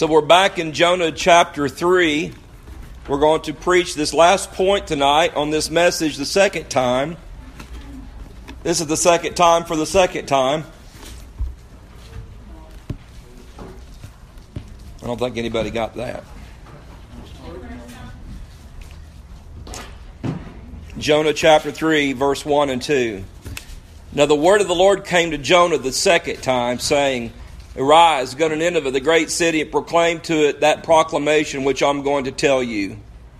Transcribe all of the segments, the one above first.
So we're back in Jonah chapter 3. We're going to preach this last point tonight on this message the second time. This is the second time for the second time. I don't think anybody got that. Jonah chapter 3, verse 1 and 2. Now the word of the Lord came to Jonah the second time, saying, Arise, go to Nineveh, the great city, and proclaim to it that proclamation which I'm going to tell you.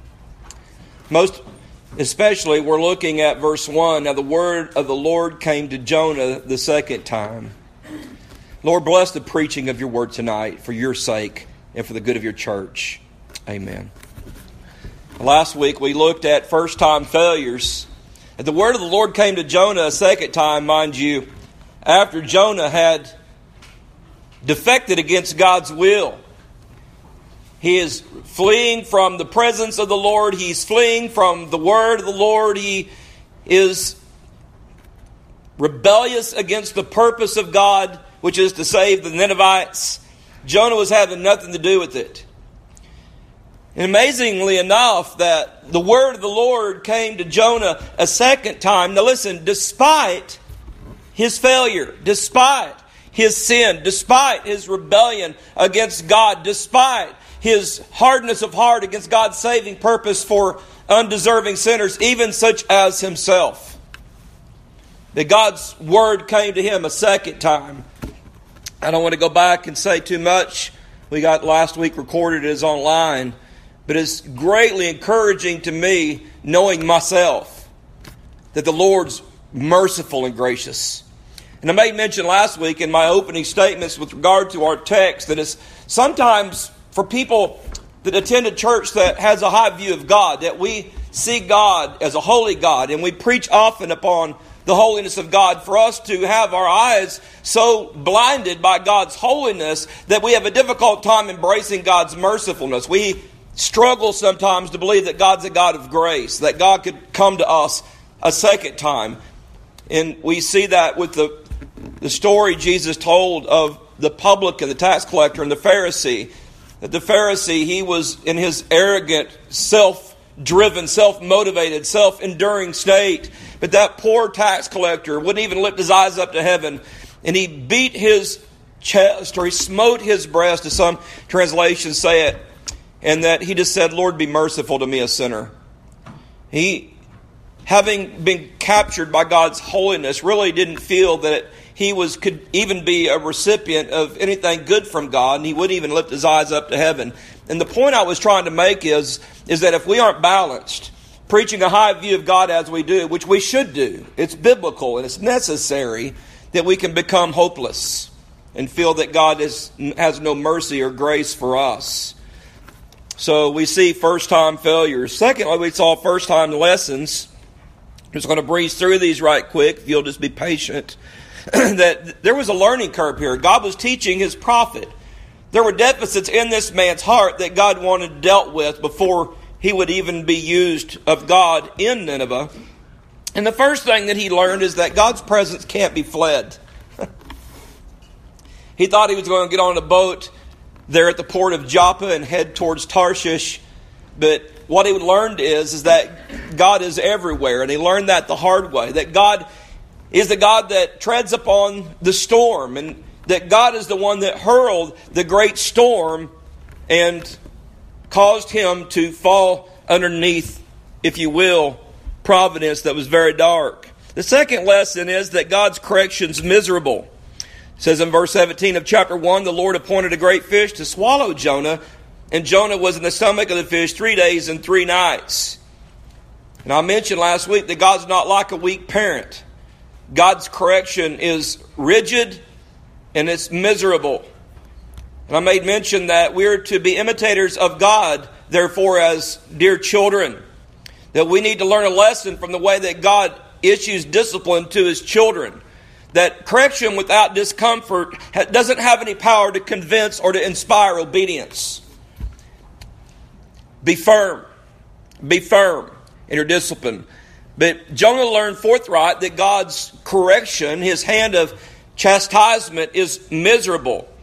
Most especially, we're looking at verse 1. Now the word of the Lord came to Jonah the second time. Lord, bless the preaching of your word tonight for your sake and for the good of your church. Amen. Last week we looked at first-time failures. And the word of the Lord came to Jonah a second time, mind you, after Jonah had defected against God's will. He is fleeing from the presence of the Lord. He's fleeing from the word of the Lord. He is rebellious against the purpose of God, which is to save the Ninevites. Jonah was having nothing to do with it. And amazingly enough, that the word of the Lord came to Jonah a second time. Now listen, despite his failure, despite his sin, despite his rebellion against God, despite his hardness of heart against God's saving purpose for undeserving sinners, even such as himself, that God's word came to him a second time. I don't want to go back and say too much. We got last week recorded, it is online. But it's greatly encouraging to me knowing myself that the Lord's merciful and gracious. And I made mention last week in my opening statements with regard to our text that it's sometimes for people that attend a church that has a high view of God, that we see God as a holy God, and we preach often upon the holiness of God, for us to have our eyes so blinded by God's holiness that we have a difficult time embracing God's mercifulness. We struggle sometimes to believe that God's a God of grace, that God could come to us a second time. And we see that with the story Jesus told of the publican, the tax collector, and the Pharisee. That the Pharisee, he was in his arrogant, self-driven, self-motivated, self-enduring state. But that poor tax collector wouldn't even lift his eyes up to heaven. And he beat his chest, or he smote his breast, as some translations say it. And that he just said, Lord, be merciful to me, a sinner. He, having been captured by God's holiness, really didn't feel that he could even be a recipient of anything good from God, and he wouldn't even lift his eyes up to heaven. And the point I was trying to make is that if we aren't balanced, preaching a high view of God as we do, which we should do, it's biblical and it's necessary, that we can become hopeless and feel that God has no mercy or grace for us. So we see first-time failures. Secondly, we saw first-time lessons. I'm just going to breeze through these right quick, if you'll just be patient. That there was a learning curve here. God was teaching his prophet. There were deficits in this man's heart that God wanted dealt with before he would even be used of God in Nineveh. And the first thing that he learned is that God's presence can't be fled. He thought he was going to get on a boat there at the port of Joppa and head towards Tarshish. But what he learned is that God is everywhere. And he learned that the hard way. That God is the God that treads upon the storm. And that God is the one that hurled the great storm and caused him to fall underneath, if you will, providence that was very dark. The second lesson is that God's correction is miserable. It says in verse 17 of chapter 1, the Lord appointed a great fish to swallow Jonah, and Jonah was in the stomach of the fish 3 days and 3 nights. And I mentioned last week that God's not like a weak parent. God's correction is rigid and it's miserable. And I made mention that we're to be imitators of God, therefore, as dear children. That we need to learn a lesson from the way that God issues discipline to his children. That correction without discomfort doesn't have any power to convince or to inspire obedience. Be firm. Be firm in your discipline. But Jonah learned forthright that God's correction, his hand of chastisement, is miserable.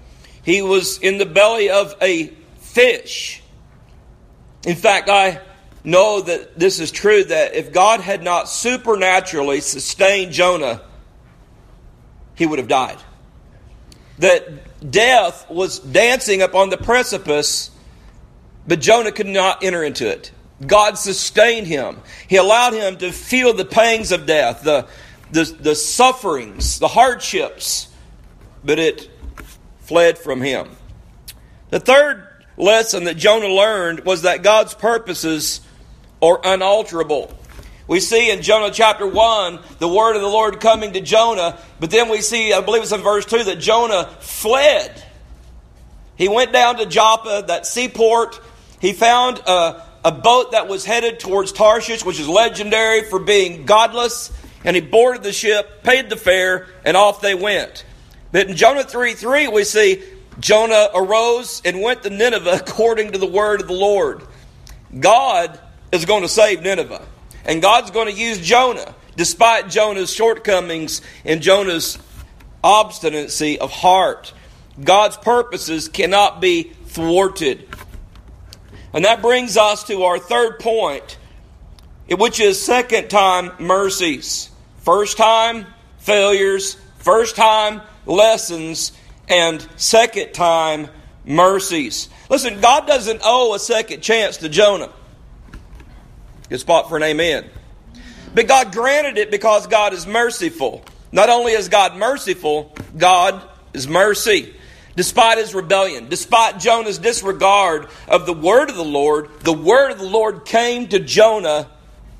he was in the belly of a fish. In fact, I know that this is true, that if God had not supernaturally sustained Jonah, he would have died. That death was dancing upon the precipice, but Jonah could not enter into it. God sustained him. He allowed him to feel the pangs of death, the sufferings, the hardships, but it fled from him. The third lesson that Jonah learned was that God's purposes are unalterable. We see in Jonah chapter 1 the word of the Lord coming to Jonah, but then we see, I believe it's in verse 2, that Jonah fled. He went down to Joppa, that seaport. He found a boat that was headed towards Tarshish, which is legendary for being godless, and he boarded the ship, paid the fare, and off they went. But in Jonah 3:3 we see Jonah arose and went to Nineveh according to the word of the Lord. God is going to save Nineveh. And God's going to use Jonah, despite Jonah's shortcomings and Jonah's obstinacy of heart. God's purposes cannot be thwarted. And that brings us to our third point, which is second time mercies. First time failures, first time lessons, and second time mercies. Listen, God doesn't owe a second chance to Jonah. Good spot for an amen. But God granted it because God is merciful. Not only is God merciful, God is mercy. Despite his rebellion, despite Jonah's disregard of the word of the Lord came to Jonah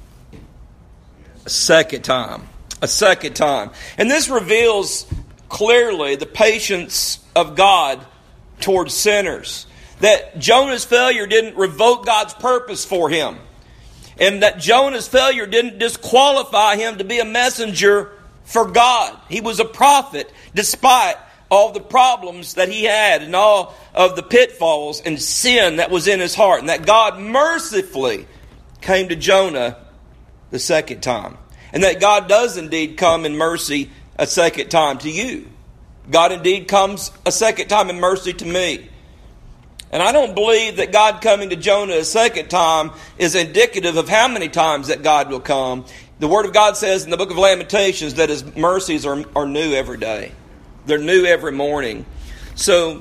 a second time. A second time. And this reveals clearly the patience of God towards sinners. That Jonah's failure didn't revoke God's purpose for him. And that Jonah's failure didn't disqualify him to be a messenger for God. He was a prophet despite all the problems that he had and all of the pitfalls and sin that was in his heart. And that God mercifully came to Jonah the second time. And that God does indeed come in mercy a second time to you. God indeed comes a second time in mercy to me. And I don't believe that God coming to Jonah a second time is indicative of how many times that God will come. The Word of God says in the book of Lamentations that his mercies are new every day. They're new every morning. So,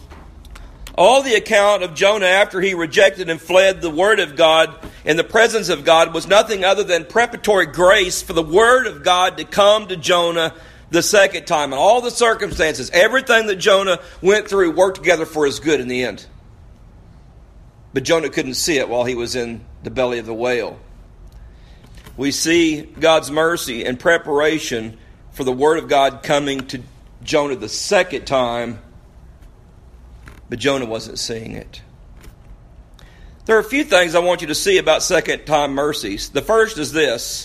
all the account of Jonah after he rejected and fled the Word of God in the presence of God was nothing other than preparatory grace for the Word of God to come to Jonah the second time. And all the circumstances, everything that Jonah went through worked together for his good in the end. But Jonah couldn't see it while he was in the belly of the whale. We see God's mercy and preparation for the Word of God coming to Jonah the second time, but Jonah wasn't seeing it. There are a few things I want you to see about second time mercies. The first is this.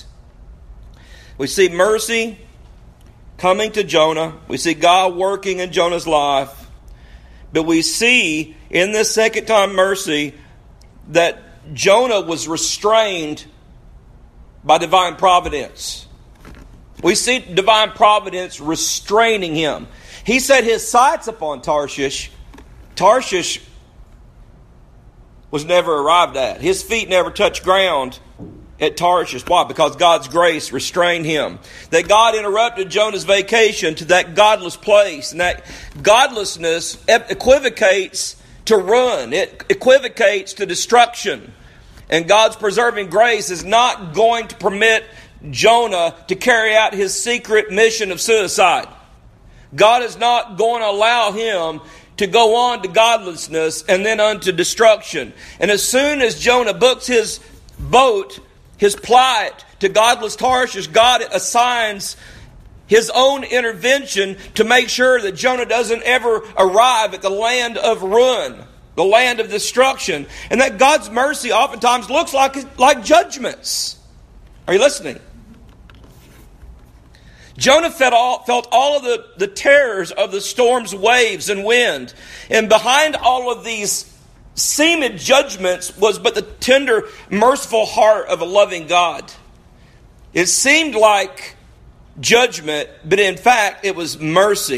We see mercy coming to Jonah. We see God working in Jonah's life. But we see in this second time mercy that Jonah was restrained by divine providence. We see divine providence restraining him. He set his sights upon Tarshish. Tarshish was never arrived at. His feet never touched ground at Tarshish. Why? Because God's grace restrained him. That God interrupted Jonah's vacation to that godless place. And that godlessness equivocates to ruin. It equivocates to destruction. And God's preserving grace is not going to permit Jonah to carry out his secret mission of suicide. God is not going to allow him to go on to godlessness and then unto destruction. And as soon as Jonah books his boat, his plight to godless Tarshish, God assigns his own intervention to make sure that Jonah doesn't ever arrive at the land of ruin, the land of destruction. And that God's mercy oftentimes looks like judgments. Are you listening? Jonah felt all of the terrors of the storm's waves and wind. And behind all of these seeming judgments was but the tender, merciful heart of a loving God. It seemed like judgment, but in fact it was mercy.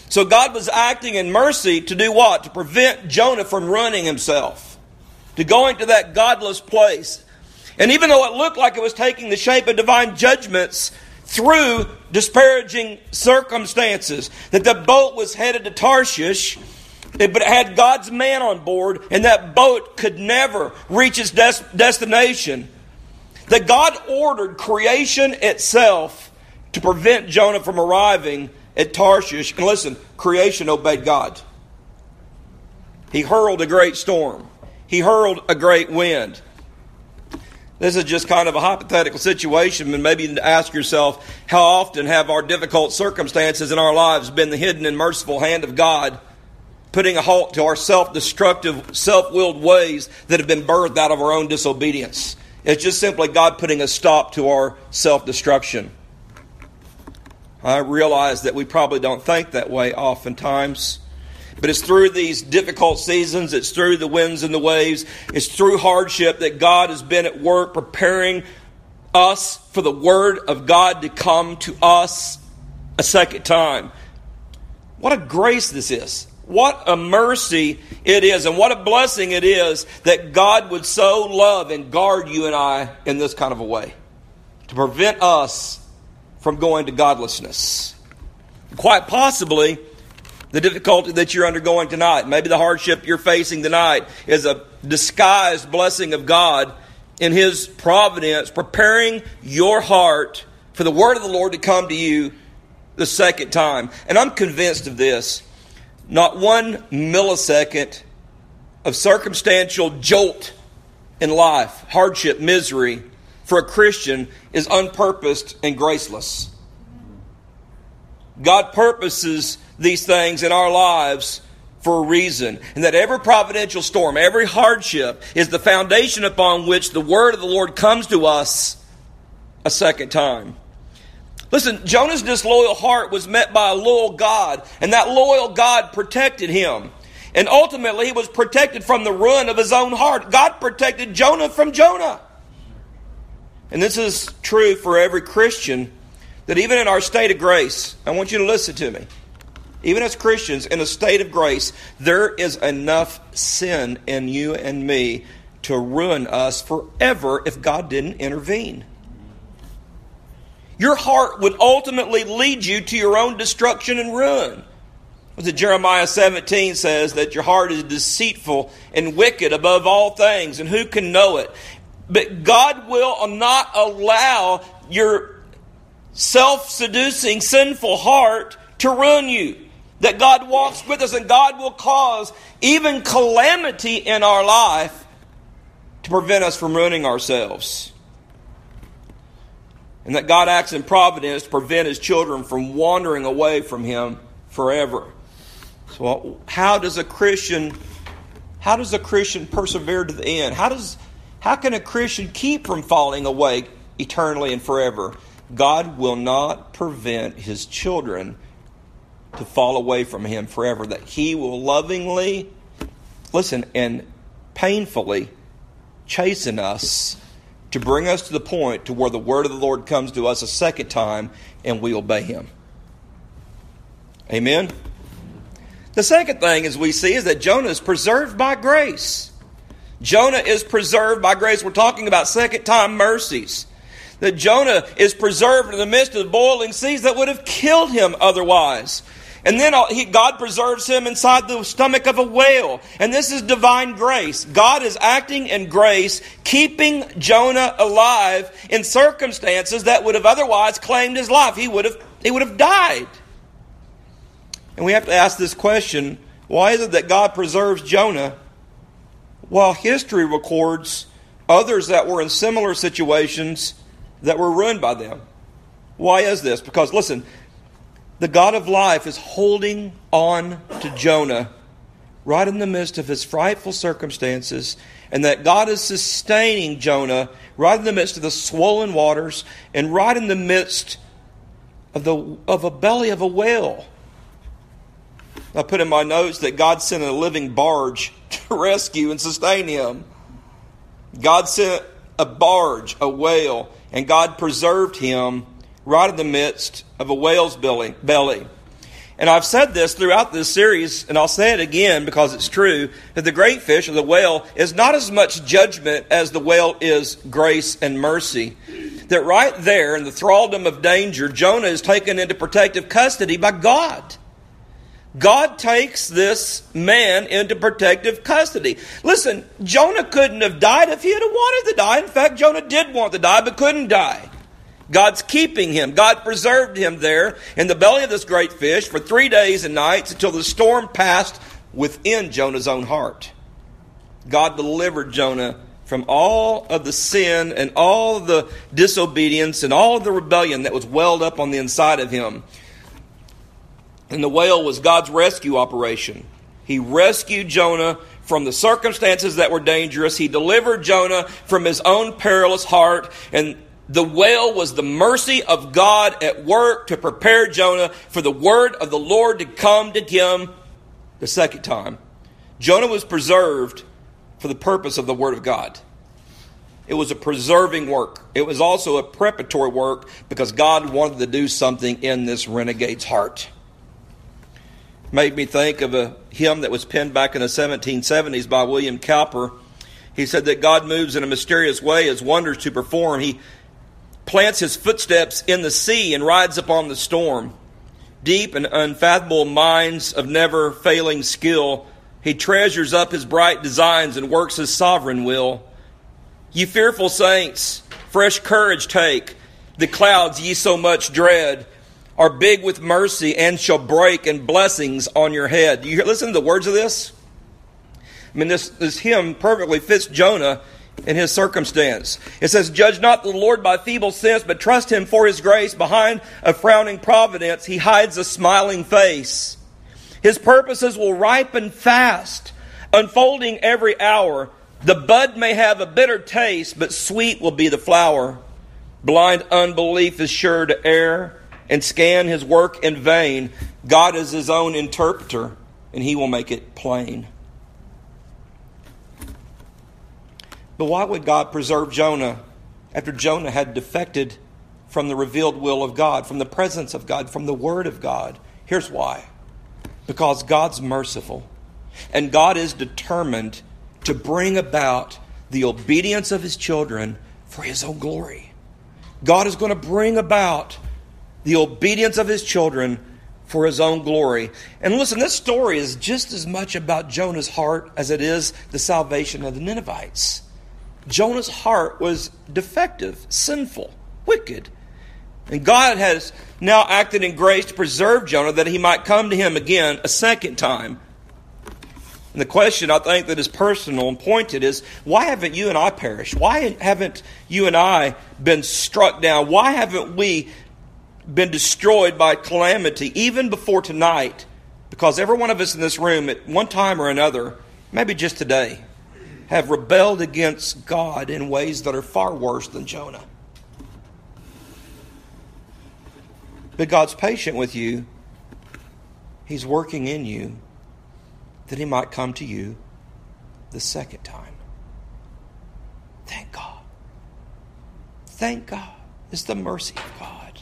So God was acting in mercy to do what? To prevent Jonah from ruining himself, to going to that godless place. And even though it looked like it was taking the shape of divine judgments through disparaging circumstances, that the boat was headed to Tarshish, but it had God's man on board, and that boat could never reach its destination, that God ordered creation itself to prevent Jonah from arriving at Tarshish. And listen, creation obeyed God. He hurled a great storm. He hurled a great wind. This is just kind of a hypothetical situation, and maybe you need to ask yourself, how often have our difficult circumstances in our lives been the hidden and merciful hand of God, putting a halt to our self-destructive, self-willed ways that have been birthed out of our own disobedience? It's just simply God putting a stop to our self-destruction. I realize that we probably don't think that way oftentimes. But it's through these difficult seasons, it's through the winds and the waves, it's through hardship that God has been at work preparing us for the Word of God to come to us a second time. What a grace this is. What a mercy it is, and what a blessing it is that God would so love and guard you and I in this kind of a way, to prevent us from going to godlessness. Quite possibly, the difficulty that you're undergoing tonight, maybe the hardship you're facing tonight, is a disguised blessing of God in His providence, preparing your heart for the Word of the Lord to come to you the second time. And I'm convinced of this. Not one millisecond of circumstantial jolt in life, hardship, misery, for a Christian is unpurposed and graceless. God purposes these things in our lives for a reason. And that every providential storm, every hardship is the foundation upon which the Word of the Lord comes to us a second time. Listen, Jonah's disloyal heart was met by a loyal God, and that loyal God protected him. And ultimately, he was protected from the ruin of his own heart. God protected Jonah from Jonah. And this is true for every Christian, that even in our state of grace, I want you to listen to me. Even as Christians in a state of grace, there is enough sin in you and me to ruin us forever if God didn't intervene. Your heart would ultimately lead you to your own destruction and ruin. Jeremiah 17 says that your heart is deceitful and wicked above all things, and who can know it? But God will not allow your self-seducing, sinful heart to ruin you. That God walks with us, and God will cause even calamity in our life to prevent us from ruining ourselves. And that God acts in providence to prevent His children from wandering away from Him forever. So how does a Christian persevere to the end? How can a Christian keep from falling away eternally and forever? God will not prevent His children to fall away from Him forever. That He will lovingly, and painfully chasten us to bring us to the point to where the Word of the Lord comes to us a second time and we obey Him. Amen? The second thing, as we see, is that Jonah is preserved by grace. Jonah is preserved by grace. We're talking about second-time mercies. That Jonah is preserved in the midst of the boiling seas that would have killed him otherwise. And then God preserves him inside the stomach of a whale. And this is divine grace. God is acting in grace, keeping Jonah alive in circumstances that would have otherwise claimed his life. He would have died. And we have to ask this question, why is it that God preserves Jonah while history records others that were in similar situations that were ruined by them? Why is this? Because, listen, the God of life is holding on to Jonah right in the midst of his frightful circumstances, and that God is sustaining Jonah right in the midst of the swollen waters and right in the midst of a belly of a whale. I put in my notes that God sent a living barge to rescue and sustain him. God sent a barge, a whale, and God preserved him right in the midst of a whale's belly. And I've said this throughout this series, and I'll say it again because it's true, that the great fish, or the whale, is not as much judgment as the whale is grace and mercy. That right there in the thraldom of danger, Jonah is taken into protective custody by God. God takes this man into protective custody. Listen, Jonah couldn't have died if he had wanted to die. In fact, Jonah did want to die, but couldn't die. God's keeping him. God preserved him there in the belly of this great fish for 3 days and nights until the storm passed within Jonah's own heart. God delivered Jonah from all of the sin and all of the disobedience and all of the rebellion that was welled up on the inside of him. And the whale was God's rescue operation. He rescued Jonah from the circumstances that were dangerous. He delivered Jonah from his own perilous heart. And the whale was the mercy of God at work to prepare Jonah for the word of the Lord to come to him the second time. Jonah was preserved for the purpose of the word of God. It was a preserving work. It was also a preparatory work because God wanted to do something in this renegade's heart. Made me think of a hymn that was penned back in the 1770s by William Cowper. He said that God moves in a mysterious way as wonders to perform. He plants his footsteps in the sea and rides upon the storm. Deep and unfathomable minds of never failing skill, he treasures up his bright designs and works his sovereign will. Ye fearful saints, fresh courage take. The clouds ye so much dread are big with mercy and shall break in blessings on your head. Do you listen to the words of this? I mean, this hymn perfectly fits Jonah in his circumstance. It says, judge not the Lord by feeble sense, but trust him for his grace. Behind a frowning providence, he hides a smiling face. His purposes will ripen fast, unfolding every hour. The bud may have a bitter taste, but sweet will be the flower. Blind unbelief is sure to err and scan his work in vain. God is his own interpreter, and he will make it plain. But why would God preserve Jonah after Jonah had defected from the revealed will of God, from the presence of God, from the word of God? Here's why. Because God's merciful, and God is determined to bring about the obedience of his children for his own glory. God is going to bring about the obedience of his children for his own glory. And listen, this story is just as much about Jonah's heart as it is the salvation of the Ninevites. Jonah's heart was defective, sinful, wicked. And God has now acted in grace to preserve Jonah that he might come to him again a second time. And the question I think that is personal and pointed is, why haven't you and I perished? Why haven't you and I been struck down? Why haven't we been destroyed by calamity even before tonight? Because every one of us in this room at one time or another, maybe just today, have rebelled against God in ways that are far worse than Jonah. But God's patient with you. He's working in you that he might come to you the second time. Thank God. Thank God. It's the mercy of God.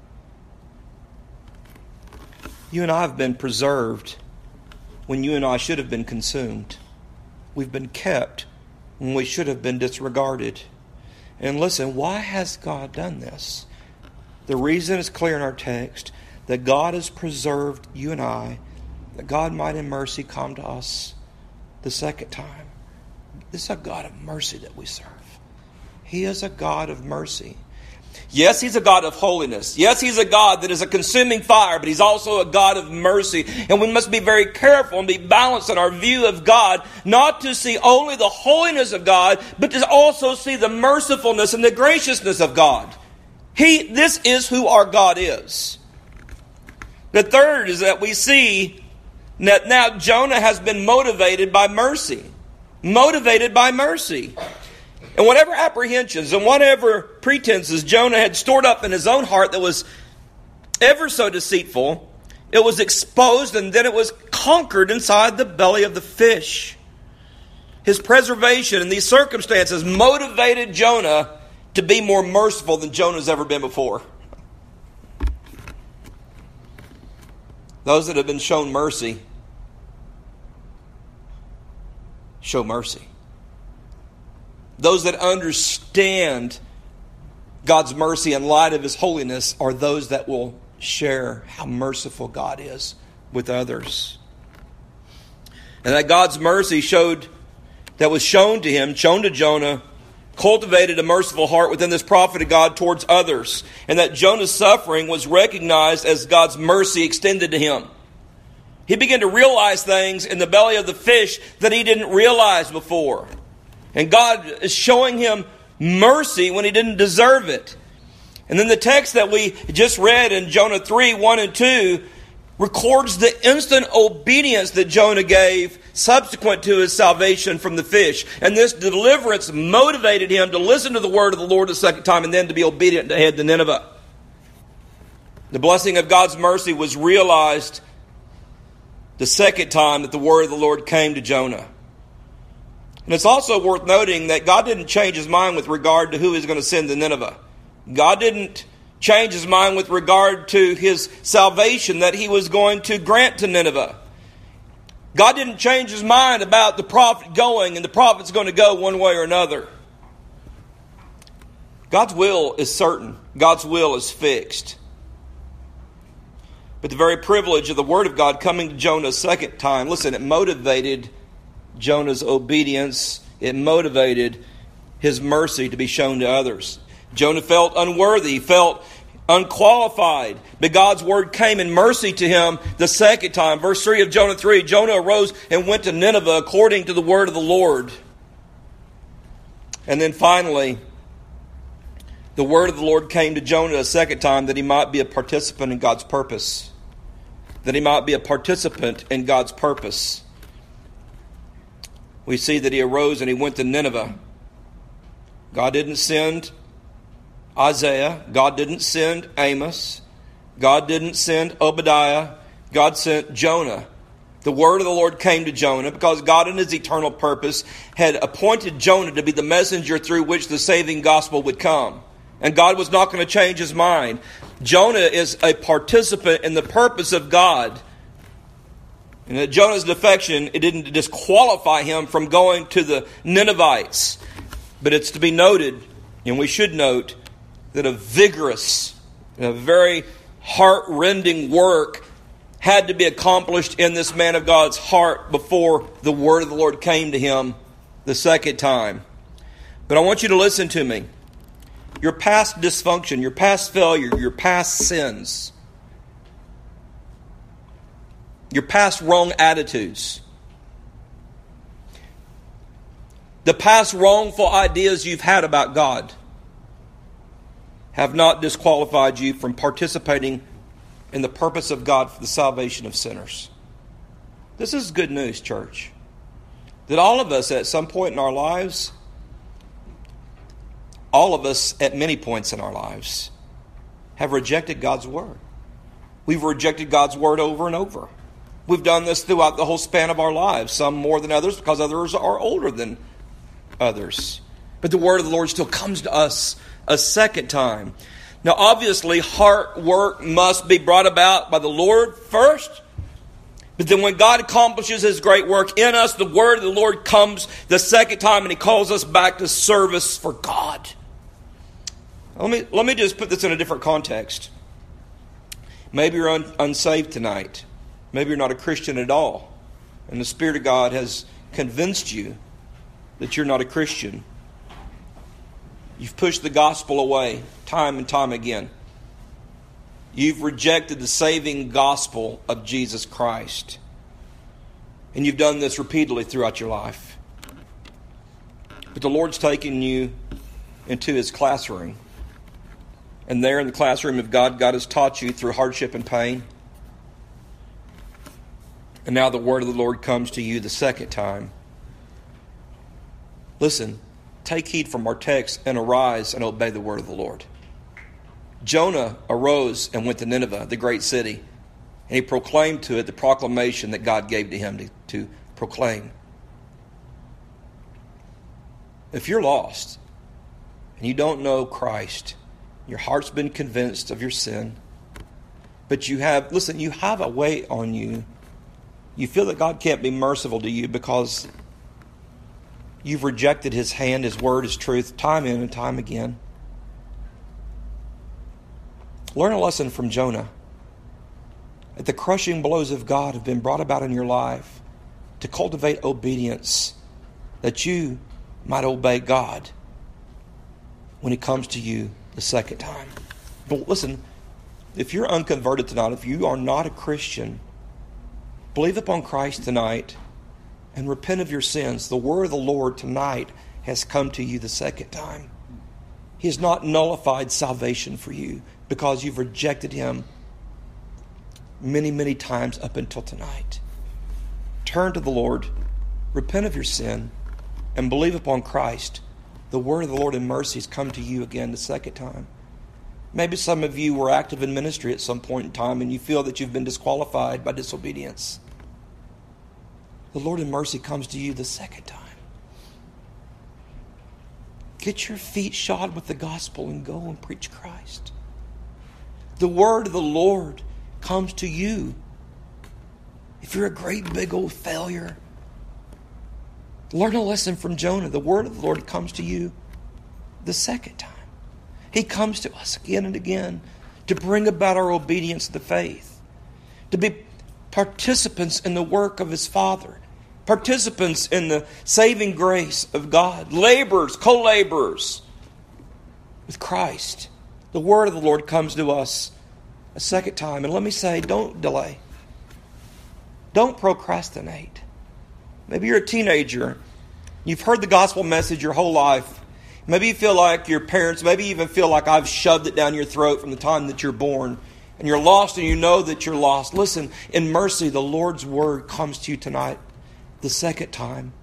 You and I have been preserved when you and I should have been consumed. We've been kept when we should have been disregarded. And listen, why has God done this? The reason is clear in our text, that God has preserved you and I, that God might in mercy come to us the second time. This is a God of mercy that we serve. He is a God of mercy. Yes, he's a God of holiness. Yes, he's a God that is a consuming fire, but he's also a God of mercy. And we must be very careful and be balanced in our view of God, not to see only the holiness of God, but to also see the mercifulness and the graciousness of God. This is who our God is. The third is that we see that now Jonah has been motivated by mercy. Motivated by mercy. And whatever apprehensions and whatever pretenses Jonah had stored up in his own heart that was ever so deceitful, it was exposed and then it was conquered inside the belly of the fish. His preservation in these circumstances motivated Jonah to be more merciful than Jonah's ever been before. Those that have been shown mercy, show mercy. Those that understand God's mercy in light of His holiness are those that will share how merciful God is with others. And that God's mercy that was shown to Jonah, cultivated a merciful heart within this prophet of God towards others. And that Jonah's suffering was recognized as God's mercy extended to him. He began to realize things in the belly of the fish that he didn't realize before. And God is showing him mercy when he didn't deserve it. And then the text that we just read in Jonah 3, 1 and 2 records the instant obedience that Jonah gave subsequent to his salvation from the fish. And this deliverance motivated him to listen to the word of the Lord a second time and then to be obedient to head to Nineveh. The blessing of God's mercy was realized the second time that the word of the Lord came to Jonah. And it's also worth noting that God didn't change His mind with regard to who He's going to send to Nineveh. God didn't change His mind with regard to His salvation that He was going to grant to Nineveh. God didn't change His mind about the prophet going and the prophet's going to go one way or another. God's will is certain. God's will is fixed. But the very privilege of the Word of God coming to Jonah a second time, listen, it motivated Jonah's obedience. It motivated his mercy to be shown to others. Jonah felt unworthy, felt unqualified. But God's word came in mercy to him the second time. Verse 3 of Jonah 3, Jonah arose and went to Nineveh according to the word of the Lord. And then finally, the word of the Lord came to Jonah a second time that he might be a participant in God's purpose. That he might be a participant in God's purpose. We see that he arose and he went to Nineveh. God didn't send Isaiah. God didn't send Amos. God didn't send Obadiah. God sent Jonah. The word of the Lord came to Jonah because God in His eternal purpose had appointed Jonah to be the messenger through which the saving gospel would come. And God was not going to change His mind. Jonah is a participant in the purpose of God. And that Jonah's defection, it didn't disqualify him from going to the Ninevites. But it's to be noted, and we should note, that a vigorous, a very heart-rending work had to be accomplished in this man of God's heart before the word of the Lord came to him the second time. But I want you to listen to me. Your past dysfunction, your past failure, your past sins, your past wrong attitudes, the past wrongful ideas you've had about God have not disqualified you from participating in the purpose of God for the salvation of sinners. This is good news, church. That all of us at some point in our lives, all of us at many points in our lives, have rejected God's word. We've rejected God's word over and over. We've done this throughout the whole span of our lives, some more than others because others are older than others. But the word of the Lord still comes to us a second time. Now, obviously, heart work must be brought about by the Lord first. But then when God accomplishes His great work in us, the word of the Lord comes the second time and He calls us back to service for God. Let me just put this in a different context. Maybe you're unsaved tonight. Maybe you're not a Christian at all. And the Spirit of God has convinced you that you're not a Christian. You've pushed the gospel away time and time again. You've rejected the saving gospel of Jesus Christ. And you've done this repeatedly throughout your life. But the Lord's taken you into His classroom. And there in the classroom of God, God has taught you through hardship and pain. And now the word of the Lord comes to you the second time. Listen, take heed from our text and arise and obey the word of the Lord. Jonah arose and went to Nineveh, the great city, and he proclaimed to it the proclamation that God gave to him to proclaim. If you're lost and you don't know Christ, your heart's been convinced of your sin, But you have a weight on you. You feel that God can't be merciful to you because you've rejected His hand, His word, His truth, time in and time again. Learn a lesson from Jonah. That the crushing blows of God have been brought about in your life to cultivate obedience, that you might obey God when He comes to you the second time. But listen, if you're unconverted tonight, if you are not a Christian, believe upon Christ tonight and repent of your sins. The word of the Lord tonight has come to you the second time. He has not nullified salvation for you because you've rejected Him many, many times up until tonight. Turn to the Lord, repent of your sin, and believe upon Christ. The word of the Lord in mercy has come to you again the second time. Maybe some of you were active in ministry at some point in time and you feel that you've been disqualified by disobedience. The Lord in mercy comes to you the second time. Get your feet shod with the gospel and go and preach Christ. The word of the Lord comes to you. If you're a great big old failure, learn a lesson from Jonah. The word of the Lord comes to you the second time. He comes to us again and again to bring about our obedience to the faith, to be participants in the work of His Father, participants in the saving grace of God, laborers, co-laborers with Christ. The word of the Lord comes to us a second time. And let me say, don't delay. Don't procrastinate. Maybe you're a teenager. You've heard the gospel message your whole life. Maybe you feel like your parents, maybe you even feel like I've shoved it down your throat from the time that you're born. And you're lost and you know that you're lost. Listen, in mercy, the Lord's word comes to you tonight the second time.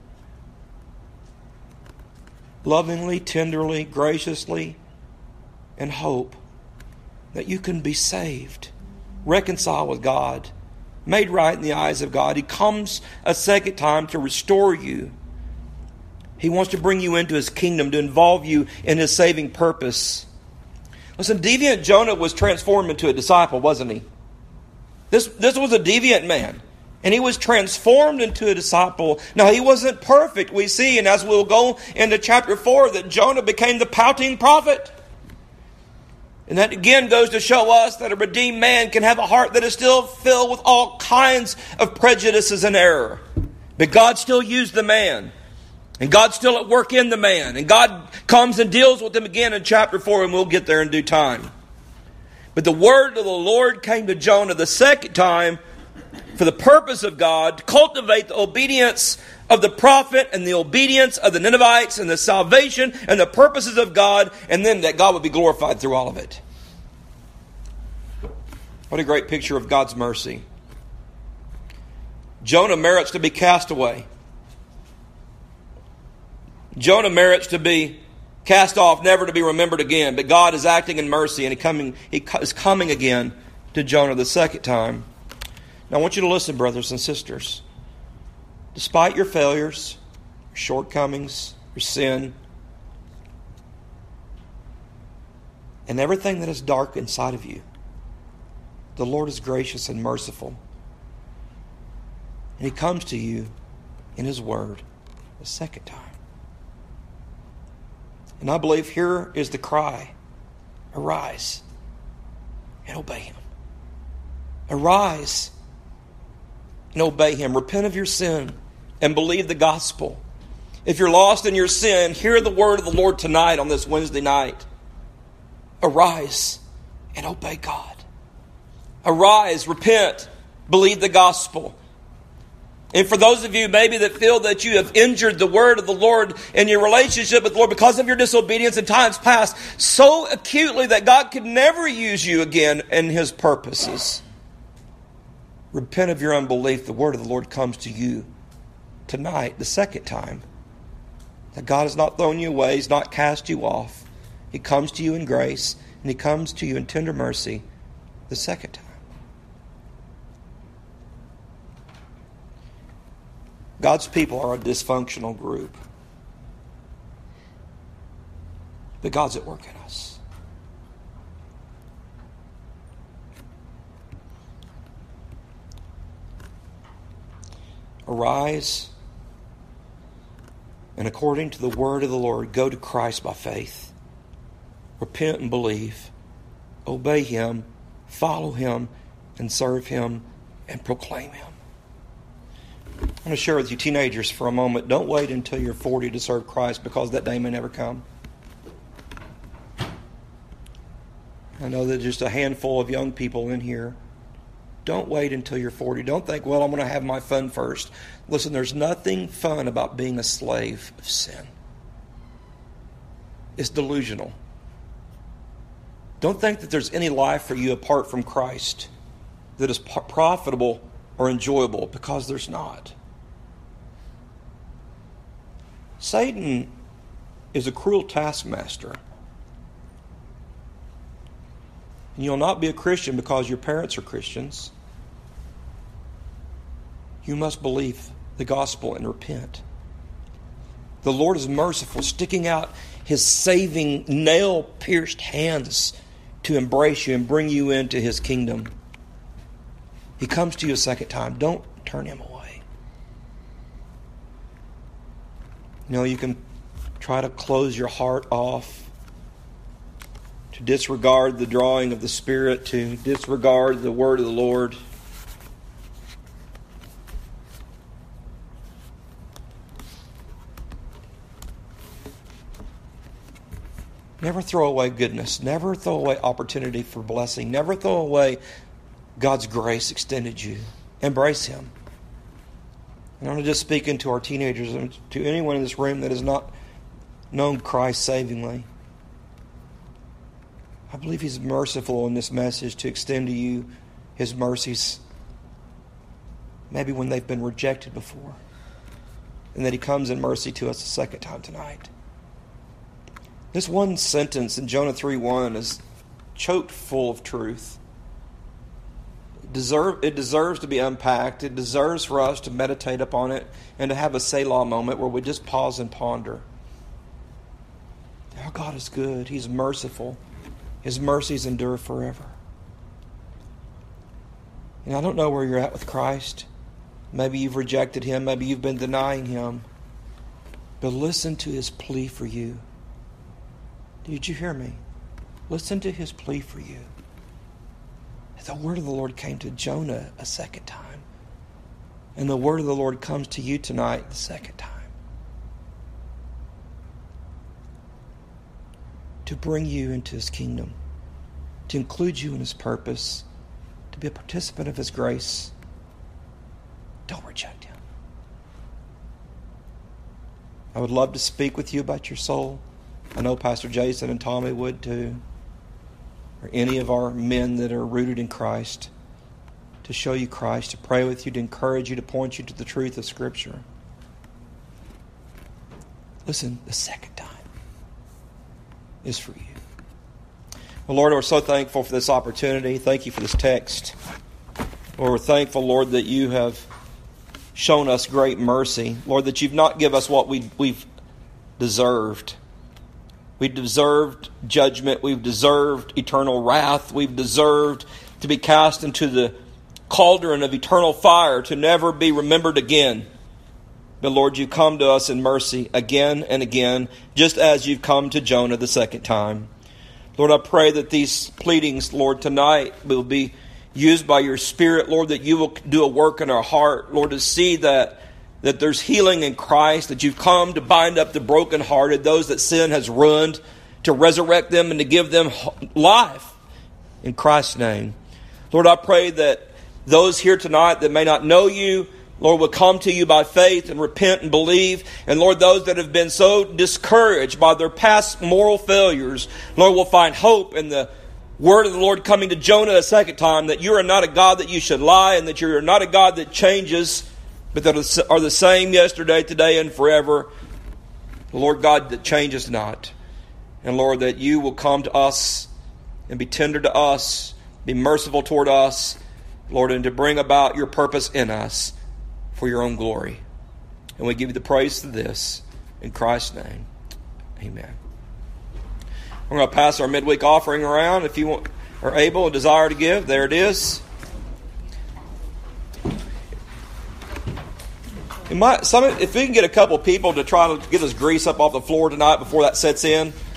Lovingly, tenderly, graciously, and hope that you can be saved, reconciled with God, made right in the eyes of God. He comes a second time to restore you. He wants to bring you into His kingdom, to involve you in His saving purpose. Listen, deviant Jonah was transformed into a disciple, wasn't he? This was a deviant man. And he was transformed into a disciple. Now, he wasn't perfect, we see. And as we'll go into chapter 4, that Jonah became the pouting prophet. And that again goes to show us that a redeemed man can have a heart that is still filled with all kinds of prejudices and error. But God still used the man. And God's still at work in the man. And God comes and deals with him again in chapter 4, and we'll get there in due time. But the word of the Lord came to Jonah the second time for the purpose of God to cultivate the obedience of the prophet and the obedience of the Ninevites and the salvation and the purposes of God, and then that God would be glorified through all of it. What a great picture of God's mercy. Jonah merits to be cast away. Jonah merits to be cast off, never to be remembered again. But God is acting in mercy, and He is coming again to Jonah the second time. Now I want you to listen, brothers and sisters. Despite your failures, your shortcomings, your sin, and everything that is dark inside of you, the Lord is gracious and merciful. And He comes to you in His word the second time. And I believe here is the cry. Arise and obey Him. Arise and obey Him. Repent of your sin and believe the gospel. If you're lost in your sin, hear the word of the Lord tonight on this Wednesday night. Arise and obey God. Arise, repent, believe the gospel. And for those of you maybe that feel that you have injured the word of the Lord in your relationship with the Lord because of your disobedience in times past so acutely that God could never use you again in His purposes, repent of your unbelief. The word of the Lord comes to you tonight, the second time. That God has not thrown you away. He's not cast you off. He comes to you in grace, and He comes to you in tender mercy the second time. God's people are a dysfunctional group. But God's at work in us. Arise, and according to the word of the Lord, go to Christ by faith. Repent and believe. Obey Him, follow Him, and serve Him, and proclaim Him. I'm going to share with you, teenagers, for a moment. Don't wait until you're 40 to serve Christ, because that day may never come. I know that just a handful of young people in here. Don't wait until you're 40. Don't think, well, I'm going to have my fun first. Listen, there's nothing fun about being a slave of sin. It's delusional. Don't think that there's any life for you apart from Christ that is profitable or enjoyable, because there's not. Satan is a cruel taskmaster. And you'll not be a Christian because your parents are Christians. You must believe the gospel and repent. The Lord is merciful, sticking out His saving, nail-pierced hands to embrace you and bring you into His kingdom. He comes to you a second time. Don't turn Him away. You know, you can try to close your heart off, to disregard the drawing of the Spirit, to disregard the word of the Lord. Never throw away goodness. Never throw away opportunity for blessing. Never throw away God's grace extended you. Embrace Him. And I'm just speaking to our teenagers and to anyone in this room that has not known Christ savingly. I believe He's merciful in this message to extend to you His mercies, maybe when they've been rejected before, and that He comes in mercy to us a second time tonight. This one sentence in Jonah 3:1 is choked full of truth. It deserves to be unpacked. It deserves for us to meditate upon it and to have a Selah moment where we just pause and ponder. Our God is good. He's merciful. His mercies endure forever. And I don't know where you're at with Christ. Maybe you've rejected Him. Maybe you've been denying Him. But listen to His plea for you. Did you hear me? Listen to His plea for you. The word of the Lord came to Jonah a second time. And the word of the Lord comes to you tonight the second time. To bring you into His kingdom. To include you in His purpose. To be a participant of His grace. Don't reject Him. I would love to speak with you about your soul. I know Pastor Jason and Tommy would too. Or any of our men that are rooted in Christ. To show you Christ, to pray with you, to encourage you, to point you to the truth of Scripture. Listen, the second time is for you. Well, Lord, we're so thankful for this opportunity. Thank you for this text. Lord, we're thankful, Lord, that you have shown us great mercy. Lord, that you've not given us what we've deserved. We've deserved judgment. We've deserved eternal wrath. We've deserved to be cast into the cauldron of eternal fire to never be remembered again. But Lord, you come to us in mercy again and again, just as you've come to Jonah the second time. Lord, I pray that these pleadings, Lord, tonight will be used by your Spirit, Lord, that you will do a work in our heart, Lord, to see that there's healing in Christ, that you've come to bind up the brokenhearted, those that sin has ruined, to resurrect them and to give them life in Christ's name. Lord, I pray that those here tonight that may not know you, Lord, will come to you by faith and repent and believe. And Lord, those that have been so discouraged by their past moral failures, Lord, will find hope in the word of the Lord coming to Jonah a second time, that you are not a God that you should lie, and that you are not a God that changes, but that are the same yesterday, today, and forever. The Lord God that changes not. And Lord, that you will come to us and be tender to us, be merciful toward us, Lord, and to bring about your purpose in us for your own glory. And we give you the praise for this. In Christ's name, amen. We're going to pass our midweek offering around. If you are able and desire to give, there it is. If we can get a couple people to try to get this grease up off the floor tonight before that sets in,